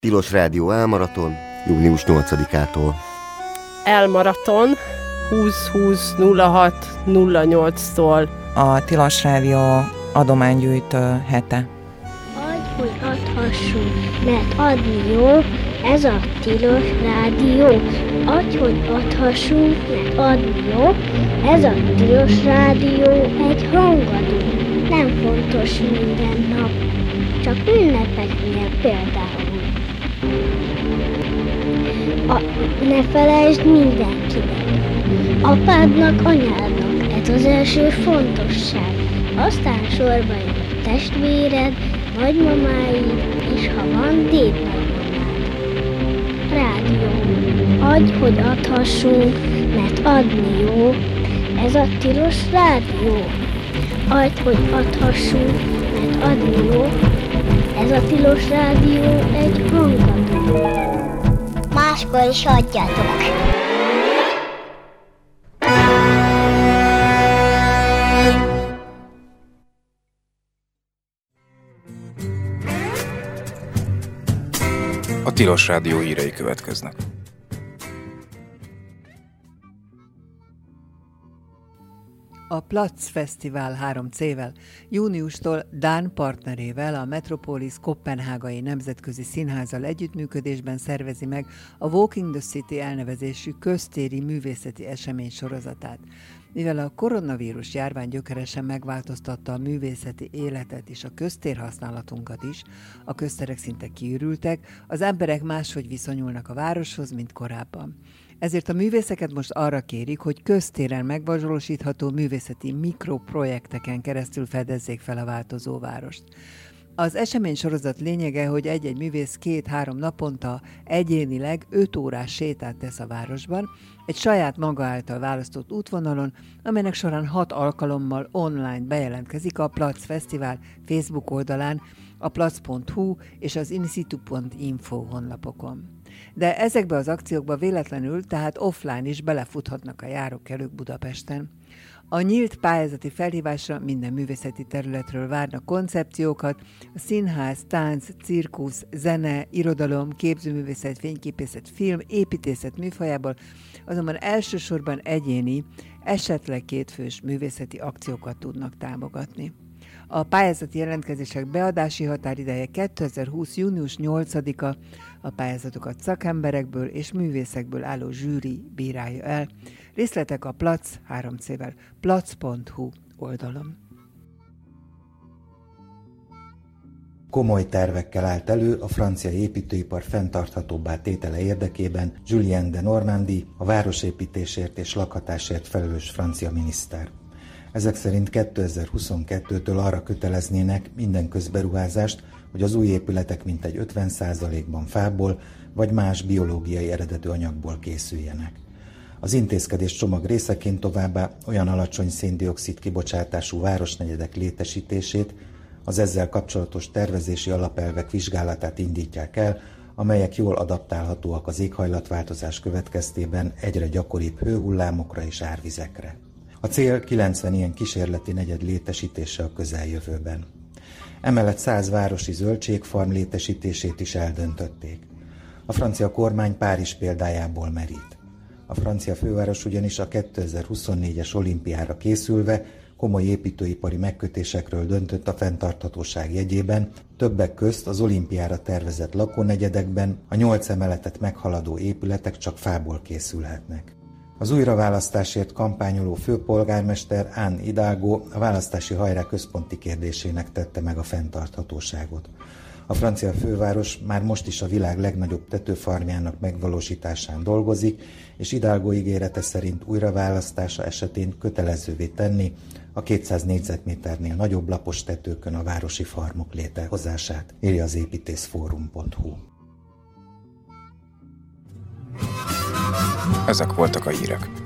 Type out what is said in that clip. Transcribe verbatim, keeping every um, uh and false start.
Tilos Rádió elmaraton, június nyolcadikától. Elmaraton húsz húsz nulla hat nulla nyolctól. A Tilos Rádió adománygyűjtő hete. Adj, hogy adhassunk, mert adni jó, ez a Tilos Rádió. Adj, hogy adhassunk, mert adni jó, ez a Tilos Rádió egy hangadó. Nem fontos minden nap, csak ünnepeknél például. A, ne felejtsd mindenkinek, apádnak, anyádnak, ez az első fontosság. Aztán sorba jön a testvéred, nagymamáid, és ha van, dédnagymamád. Rádió. Adj, hogy adhassunk, mert adni jó, ez a Tilos Rádió. Adj, hogy adhassunk, mert adni jó, ez a Tilos Rádió egy hangadó. Máskor is adjatok! A Tilos Rádió hírei következnek. A Platz Fesztivál három cével júniustól dán partnerével, a Metropolis Koppenhágai Nemzetközi Színházzal együttműködésben szervezi meg a Walking the City elnevezésű köztéri művészeti esemény sorozatát. Mivel a koronavírus járvány gyökeresen megváltoztatta a művészeti életet és a köztérhasználatunkat is, a közterek szinte kiürültek, az emberek máshogy viszonyulnak a városhoz, mint korábban. Ezért a művészeket most arra kérik, hogy köztéren megvalósítható művészeti mikroprojekteken keresztül fedezzék fel a változó várost. Az esemény sorozat lényege, hogy egy-egy művész két-három naponta egyénileg öt órás sétát tesz a városban, egy saját maga által választott útvonalon, amelynek során hat alkalommal online bejelentkezik a Platz Fesztivál Facebook oldalán, a platz pont hu és az insitu pont info honlapokon. De ezekbe az akciókba véletlenül, tehát offline is belefuthatnak a járókelők Budapesten. A nyílt pályázati felhívásra minden művészeti területről várnak koncepciókat, a színház, tánc, cirkusz, zene, irodalom, képzőművészet, fényképészet, film, építészet műfajából, azonban elsősorban egyéni, esetleg kétfős művészeti akciókat tudnak támogatni. A pályázati jelentkezések beadási határideje kétezer-húsz. június nyolcadika, a pályázatokat szakemberekből és művészekből álló zsűri bírálja el. Részletek a Platz három cével platz pont hu oldalon. Komoly tervekkel állt elő a francia építőipar fenntarthatóbbá tétele érdekében Julien de Normandie, a városépítésért és lakhatásért felelős francia miniszter. Ezek szerint kétezer-huszonkettőtől arra köteleznének minden közberuházást, hogy az új épületek mintegy ötven százalékban fából vagy más biológiai eredetű anyagból készüljenek. Az intézkedés csomag részeként továbbá olyan alacsony szén-dioxid kibocsátású városnegyedek létesítését, az ezzel kapcsolatos tervezési alapelvek vizsgálatát indítják el, amelyek jól adaptálhatóak az éghajlatváltozás következtében egyre gyakoribb hőhullámokra és árvizekre. A cél kilencven ilyen kísérleti negyed létesítése a közeljövőben. Emellett száz városi zöldségfarm létesítését is eldöntötték. A francia kormány Párizs példájából merít. A francia főváros ugyanis a kétezer-huszonnégyes olimpiára készülve komoly építőipari megkötésekről döntött a fenntarthatóság jegyében, többek közt az olimpiára tervezett lakónegyedekben a nyolc emeletet meghaladó épületek csak fából készülhetnek. Az újraválasztásért kampányoló főpolgármester Anne Hidalgo a választási hajrá központi kérdésének tette meg a fenntarthatóságot. A francia főváros már most is a világ legnagyobb tetőfarmjának megvalósításán dolgozik, és Hidalgo ígérete szerint újraválasztása esetén kötelezővé tenni a kétszáz négyzetméternél nagyobb lapos tetőkön a városi farmok létrehozását, írja az építészforum pont hu. Ezek voltak a hírek.